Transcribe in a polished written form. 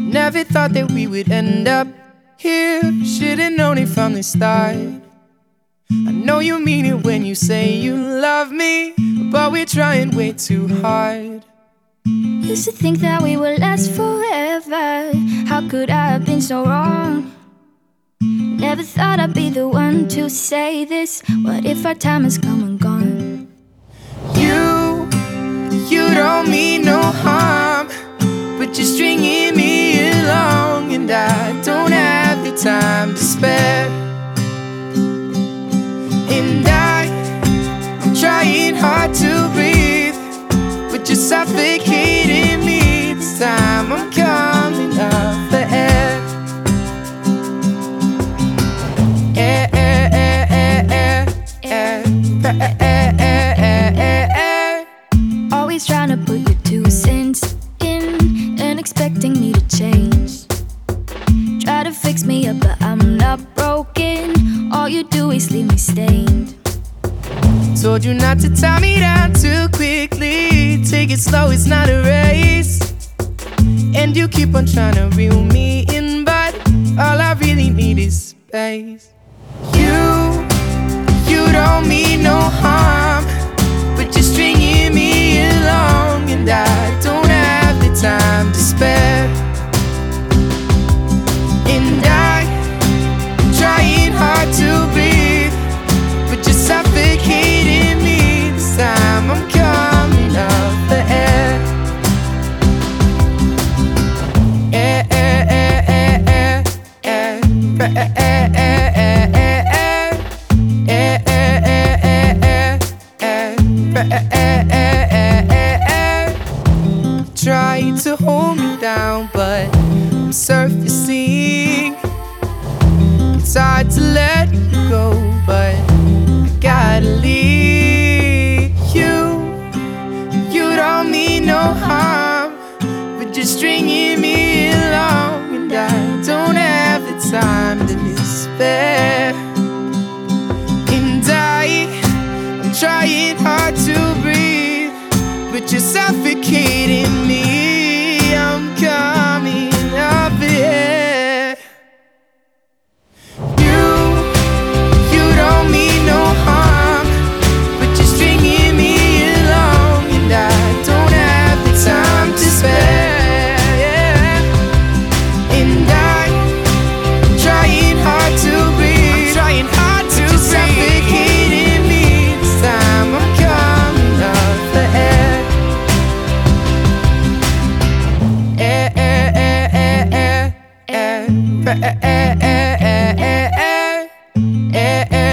Never thought that we would end up here. Should've known it from the start. I know you mean it when you say you love me, but we're trying way too hard. Used to think that we would last forever. How could I have been so wrong? Never thought I'd be the one to say this. What if our time has come and gone? You don't mean no harm, but you're stringing me along, and I don't have the time to spare. And I'm trying hard to breathe, but you're suffocating me. This time I'm coming up for air. Air, air, air, air, air, air, air, air, air, air. Always trying to put your 2 cents in and expecting me to change. Try to fix me up, but I'm not broken. All you do is leave me stained. Told you not to tie me down too quickly. Take it slow, it's not a race. And you keep on trying to reel me in, but all I really need is space. You don't mean no harm, but you're stringing me along, and I don't have the time to spare. And I'm trying hard to breathe, but you're suffocating me. This time I'm coming up for air. Air, air, air, air, air, air, air, air, air, air, air. Try to hold me down, but I'm surfacing. It's hard to let you go, but I gotta leave you. You don't mean no harm, but you're stringing me along, and I don't have the time to spare. And I'm trying hard to breathe, but you're suffocating me. I'm coming up here. You don't mean no harm, but you're stringing me along, and I don't have the time to spare. Yeah. And I'm trying hard to breathe. I'm trying hard to breathe. Suffocating me. This time I'm coming up for air. Air, air, air, air, air, air, air, air, air, air, air, air.